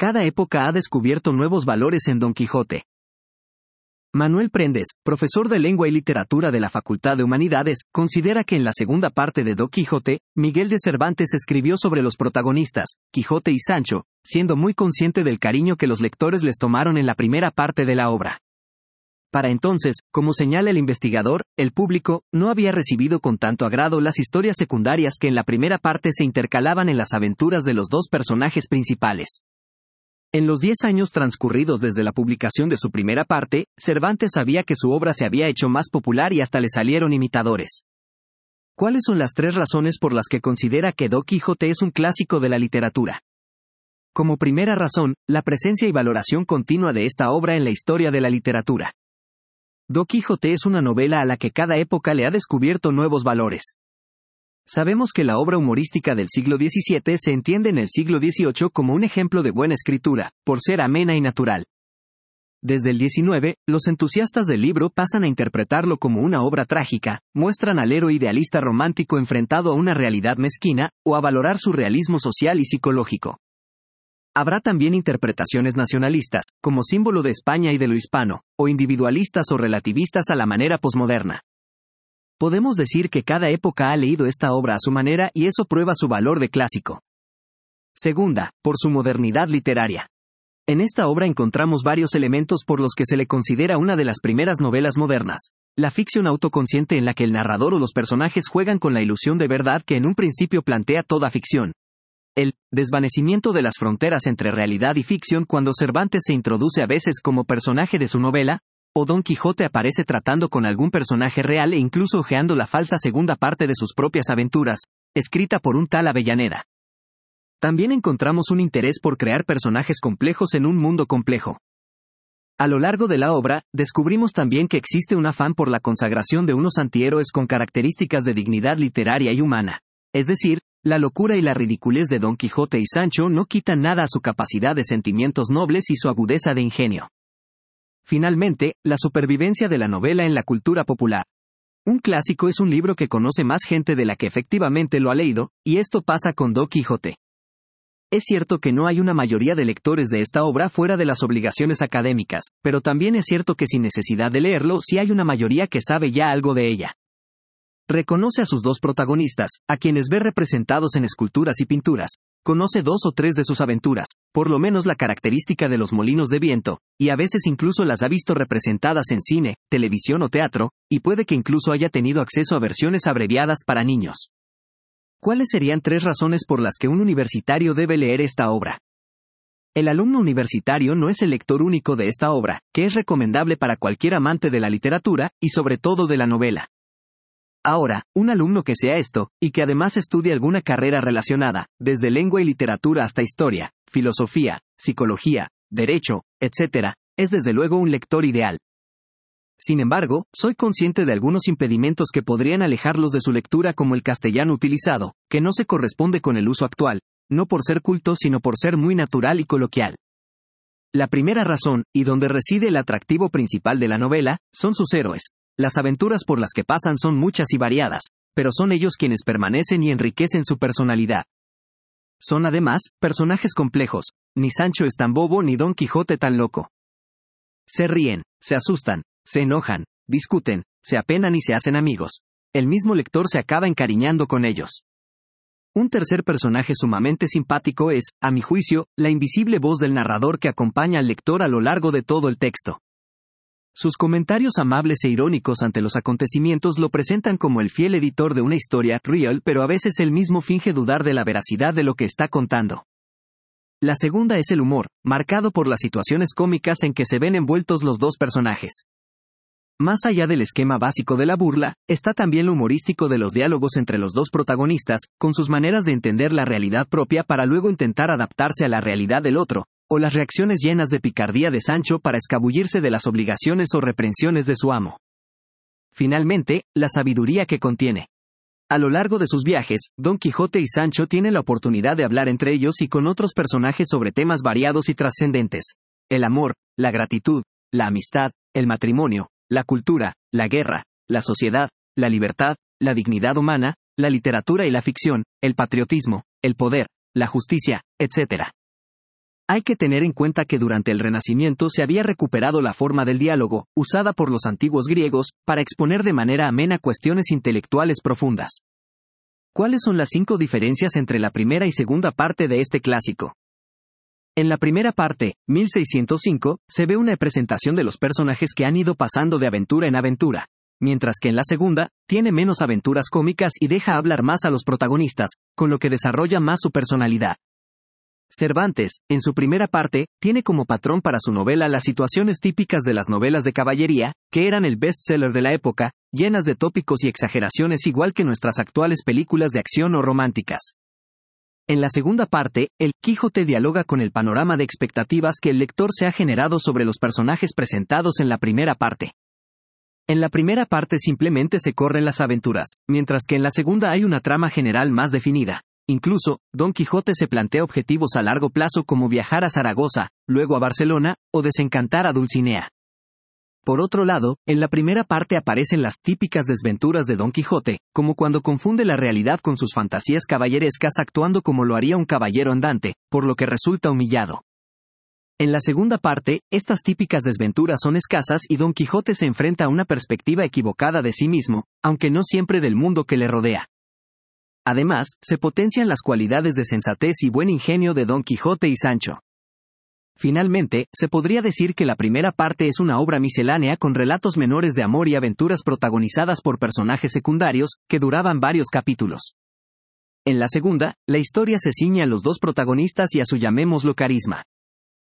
Cada época ha descubierto nuevos valores en Don Quijote. Manuel Prendes, profesor de Lengua y Literatura de la Facultad de Humanidades, considera que en la segunda parte de Don Quijote, Miguel de Cervantes escribió sobre los protagonistas, Quijote y Sancho, siendo muy consciente del cariño que los lectores les tomaron en la primera parte de la obra. Para entonces, como señala el investigador, el público no había recibido con tanto agrado las historias secundarias que en la primera parte se intercalaban en las aventuras de los dos personajes principales. En los 10 años transcurridos desde la publicación de su primera parte, Cervantes sabía que su obra se había hecho más popular y hasta le salieron imitadores. ¿Cuáles son las 3 razones por las que considera que Don Quijote es un clásico de la literatura? Como primera razón, la presencia y valoración continua de esta obra en la historia de la literatura. Don Quijote es una novela a la que cada época le ha descubierto nuevos valores. Sabemos que la obra humorística del siglo XVII se entiende en el siglo XVIII como un ejemplo de buena escritura, por ser amena y natural. Desde el XIX, los entusiastas del libro pasan a interpretarlo como una obra trágica, muestran al héroe idealista romántico enfrentado a una realidad mezquina, o a valorar su realismo social y psicológico. Habrá también interpretaciones nacionalistas, como símbolo de España y de lo hispano, o individualistas o relativistas a la manera posmoderna. Podemos decir que cada época ha leído esta obra a su manera y eso prueba su valor de clásico. Segunda, por su modernidad literaria. En esta obra encontramos varios elementos por los que se le considera una de las primeras novelas modernas. La ficción autoconsciente en la que el narrador o los personajes juegan con la ilusión de verdad que en un principio plantea toda ficción. El desvanecimiento de las fronteras entre realidad y ficción cuando Cervantes se introduce a veces como personaje de su novela, o Don Quijote aparece tratando con algún personaje real e incluso hojeando la falsa segunda parte de sus propias aventuras, escrita por un tal Avellaneda. También encontramos un interés por crear personajes complejos en un mundo complejo. A lo largo de la obra, descubrimos también que existe un afán por la consagración de unos antihéroes con características de dignidad literaria y humana. Es decir, la locura y la ridiculez de Don Quijote y Sancho no quitan nada a su capacidad de sentimientos nobles y su agudeza de ingenio. Finalmente, la supervivencia de la novela en la cultura popular. Un clásico es un libro que conoce más gente de la que efectivamente lo ha leído, y esto pasa con Don Quijote. Es cierto que no hay una mayoría de lectores de esta obra fuera de las obligaciones académicas, pero también es cierto que sin necesidad de leerlo sí hay una mayoría que sabe ya algo de ella. Reconoce a sus dos protagonistas, a quienes ve representados en esculturas y pinturas. Conoce 2 o 3 de sus aventuras, por lo menos la característica de los molinos de viento, y a veces incluso las ha visto representadas en cine, televisión o teatro, y puede que incluso haya tenido acceso a versiones abreviadas para niños. ¿Cuáles serían 3 razones por las que un universitario debe leer esta obra? El alumno universitario no es el lector único de esta obra, que es recomendable para cualquier amante de la literatura, y sobre todo de la novela. Ahora, un alumno que sea esto, y que además estudie alguna carrera relacionada, desde lengua y literatura hasta historia, filosofía, psicología, derecho, etc., es desde luego un lector ideal. Sin embargo, soy consciente de algunos impedimentos que podrían alejarlos de su lectura como el castellano utilizado, que no se corresponde con el uso actual, no por ser culto sino por ser muy natural y coloquial. La primera razón, y donde reside el atractivo principal de la novela, son sus héroes. Las aventuras por las que pasan son muchas y variadas, pero son ellos quienes permanecen y enriquecen su personalidad. Son además, personajes complejos, ni Sancho es tan bobo ni Don Quijote tan loco. Se ríen, se asustan, se enojan, discuten, se apenan y se hacen amigos. El mismo lector se acaba encariñando con ellos. Un tercer personaje sumamente simpático es, a mi juicio, la invisible voz del narrador que acompaña al lector a lo largo de todo el texto. Sus comentarios amables e irónicos ante los acontecimientos lo presentan como el fiel editor de una historia real, pero a veces él mismo finge dudar de la veracidad de lo que está contando. La segunda es el humor, marcado por las situaciones cómicas en que se ven envueltos los dos personajes. Más allá del esquema básico de la burla, está también lo humorístico de los diálogos entre los dos protagonistas, con sus maneras de entender la realidad propia para luego intentar adaptarse a la realidad del otro, o las reacciones llenas de picardía de Sancho para escabullirse de las obligaciones o reprensiones de su amo. Finalmente, la sabiduría que contiene. A lo largo de sus viajes, Don Quijote y Sancho tienen la oportunidad de hablar entre ellos y con otros personajes sobre temas variados y trascendentes. El amor, la gratitud, la amistad, el matrimonio, la cultura, la guerra, la sociedad, la libertad, la dignidad humana, la literatura y la ficción, el patriotismo, el poder, la justicia, etc. Hay que tener en cuenta que durante el Renacimiento se había recuperado la forma del diálogo, usada por los antiguos griegos, para exponer de manera amena cuestiones intelectuales profundas. ¿Cuáles son las 5 diferencias entre la primera y segunda parte de este clásico? En la primera parte, 1605, se ve una presentación de los personajes que han ido pasando de aventura en aventura, mientras que en la segunda, tiene menos aventuras cómicas y deja hablar más a los protagonistas, con lo que desarrolla más su personalidad. Cervantes, en su primera parte, tiene como patrón para su novela las situaciones típicas de las novelas de caballería, que eran el bestseller de la época, llenas de tópicos y exageraciones igual que nuestras actuales películas de acción o románticas. En la segunda parte, el Quijote dialoga con el panorama de expectativas que el lector se ha generado sobre los personajes presentados en la primera parte. En la primera parte simplemente se corren las aventuras, mientras que en la segunda hay una trama general más definida. Incluso, Don Quijote se plantea objetivos a largo plazo como viajar a Zaragoza, luego a Barcelona, o desencantar a Dulcinea. Por otro lado, en la primera parte aparecen las típicas desventuras de Don Quijote, como cuando confunde la realidad con sus fantasías caballerescas actuando como lo haría un caballero andante, por lo que resulta humillado. En la segunda parte, estas típicas desventuras son escasas y Don Quijote se enfrenta a una perspectiva equivocada de sí mismo, aunque no siempre del mundo que le rodea. Además, se potencian las cualidades de sensatez y buen ingenio de Don Quijote y Sancho. Finalmente, se podría decir que la primera parte es una obra miscelánea con relatos menores de amor y aventuras protagonizadas por personajes secundarios, que duraban varios capítulos. En la segunda, la historia se ciñe a los dos protagonistas y a su llamémoslo carisma.